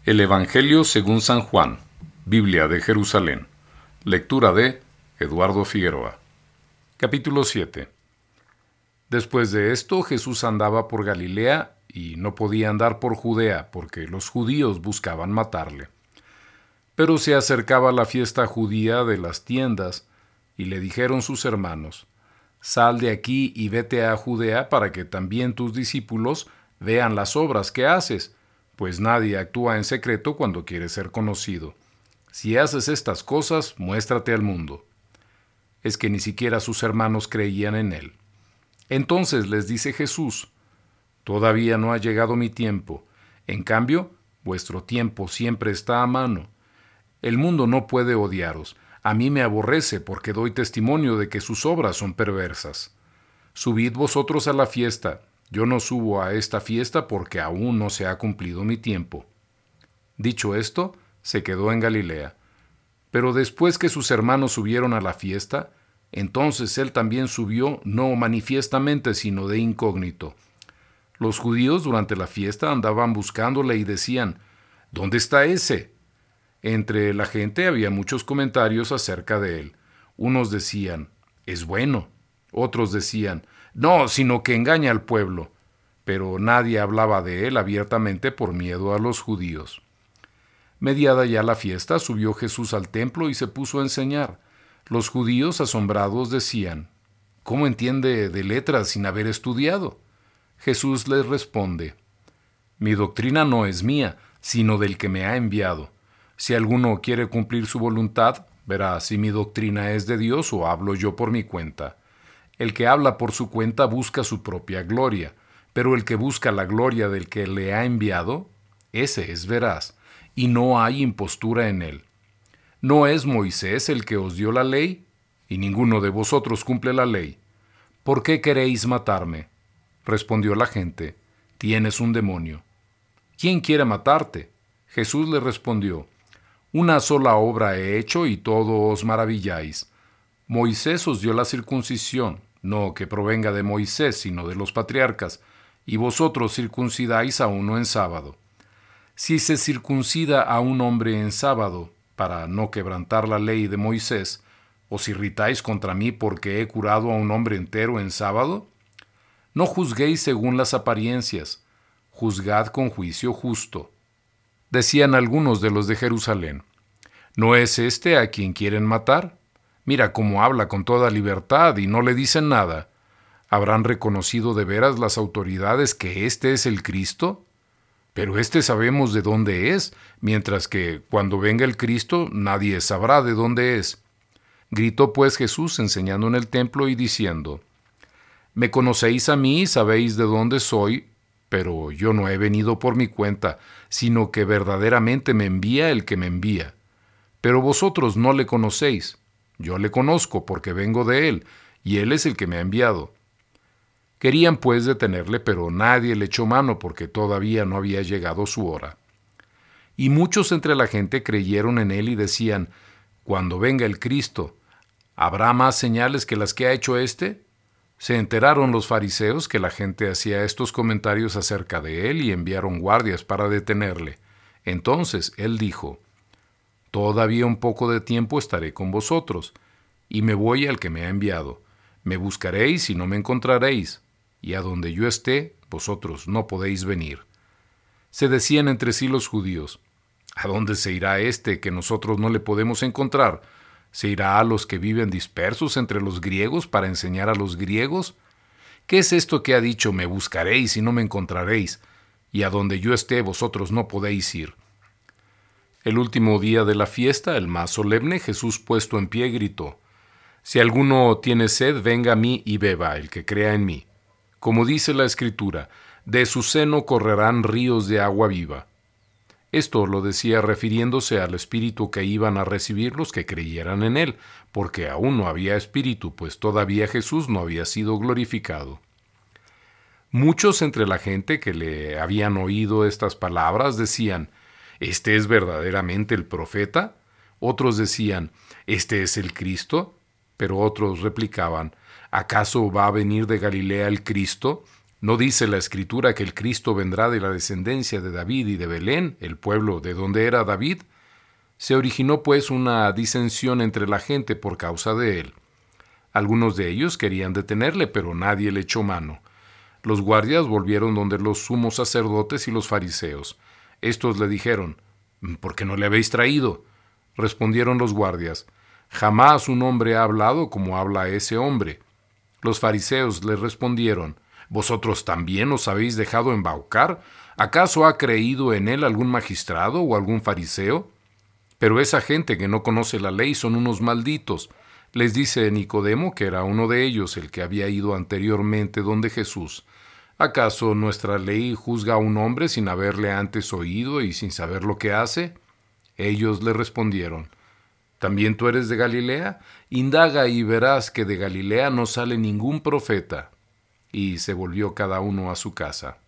El Evangelio según San Juan, Biblia de Jerusalén. Lectura de Eduardo Figueroa. Capítulo 7. Después de esto, Jesús andaba por Galilea y no podía andar por Judea, porque los judíos buscaban matarle. Pero se acercaba la fiesta judía de las tiendas, y le dijeron sus hermanos: «Sal de aquí y vete a Judea para que también tus discípulos vean las obras que haces, pues nadie actúa en secreto cuando quiere ser conocido. Si haces estas cosas, muéstrate al mundo». Es que ni siquiera sus hermanos creían en él. Entonces les dice Jesús: «Todavía no ha llegado mi tiempo. En cambio, vuestro tiempo siempre está a mano. El mundo no puede odiaros. A mí me aborrece porque doy testimonio de que sus obras son perversas. Subid vosotros a la fiesta. Yo no subo a esta fiesta porque aún no se ha cumplido mi tiempo». Dicho esto, se quedó en Galilea. Pero después que sus hermanos subieron a la fiesta, entonces él también subió, no manifiestamente, sino de incógnito. Los judíos durante la fiesta andaban buscándole y decían: «¿Dónde está ese?». Entre la gente había muchos comentarios acerca de él. Unos decían: «Es bueno». Otros decían: «No, sino que engaña al pueblo». Pero nadie hablaba de él abiertamente por miedo a los judíos. Mediada ya la fiesta, subió Jesús al templo y se puso a enseñar. Los judíos, asombrados, decían: «¿Cómo entiende de letras sin haber estudiado?». Jesús les responde: «Mi doctrina no es mía, sino del que me ha enviado. Si alguno quiere cumplir su voluntad, verá si mi doctrina es de Dios o hablo yo por mi cuenta. El que habla por su cuenta busca su propia gloria, pero el que busca la gloria del que le ha enviado, ese es veraz, y no hay impostura en él. ¿No es Moisés el que os dio la ley? Y ninguno de vosotros cumple la ley. ¿Por qué queréis matarme?». Respondió la gente: «Tienes un demonio». «¿Quién quiere matarte?». Jesús le respondió: «Una sola obra he hecho y todo os maravilláis. Moisés os dio la circuncisión, no que provenga de Moisés, sino de los patriarcas, y vosotros circuncidáis a uno en sábado. Si se circuncida a un hombre en sábado, para no quebrantar la ley de Moisés, ¿os irritáis contra mí porque he curado a un hombre entero en sábado? No juzguéis según las apariencias, juzgad con juicio justo». Decían algunos de los de Jerusalén: «¿No es este a quien quieren matar? Mira cómo habla con toda libertad y no le dicen nada. ¿Habrán reconocido de veras las autoridades que este es el Cristo? Pero este sabemos de dónde es, mientras que cuando venga el Cristo nadie sabrá de dónde es». Gritó pues Jesús enseñando en el templo y diciendo: «Me conocéis a mí y sabéis de dónde soy, pero yo no he venido por mi cuenta, sino que verdaderamente me envía el que me envía. Pero vosotros no le conocéis. Yo le conozco porque vengo de él, y él es el que me ha enviado». Querían pues detenerle, pero nadie le echó mano porque todavía no había llegado su hora. Y muchos entre la gente creyeron en él y decían: «Cuando venga el Cristo, ¿habrá más señales que las que ha hecho éste?». Se enteraron los fariseos que la gente hacía estos comentarios acerca de él y enviaron guardias para detenerle. Entonces él dijo: «Todavía un poco de tiempo estaré con vosotros, y me voy al que me ha enviado. Me buscaréis y no me encontraréis, y a donde yo esté, vosotros no podéis venir». Se decían entre sí los judíos: «¿A dónde se irá este que nosotros no le podemos encontrar? ¿Se irá a los que viven dispersos entre los griegos para enseñar a los griegos? ¿Qué es esto que ha dicho: me buscaréis y no me encontraréis, y a donde yo esté vosotros no podéis ir»? El último día de la fiesta, el más solemne, Jesús puesto en pie gritó: «Si alguno tiene sed, venga a mí y beba, el que crea en mí. Como dice la Escritura, de su seno correrán ríos de agua viva». Esto lo decía refiriéndose al espíritu que iban a recibir los que creyeran en él, porque aún no había espíritu, pues todavía Jesús no había sido glorificado. Muchos entre la gente que le habían oído estas palabras decían: «¿Este es verdaderamente el profeta?». Otros decían: «¿Este es el Cristo?». Pero otros replicaban: «¿Acaso va a venir de Galilea el Cristo? ¿No dice la Escritura que el Cristo vendrá de la descendencia de David y de Belén, el pueblo de donde era David? Se originó pues una disensión entre la gente por causa de él. Algunos de ellos querían detenerle, pero nadie le echó mano. Los guardias volvieron donde los sumos sacerdotes y los fariseos. Estos le dijeron: ¿por qué no le habéis traído? Respondieron los guardias: jamás un hombre ha hablado como habla ese hombre. Los fariseos le respondieron: ¿vosotros también os habéis dejado embaucar? ¿Acaso ha creído en él algún magistrado o algún fariseo? Pero esa gente que no conoce la ley son unos malditos. Les dice Nicodemo, que era uno de ellos, el que había ido anteriormente donde Jesús: ¿acaso nuestra ley juzga a un hombre sin haberle antes oído y sin saber lo que hace? Ellos le respondieron: ¿también tú eres de Galilea? Indaga y verás que de Galilea no sale ningún profeta. Y se volvió cada uno a su casa.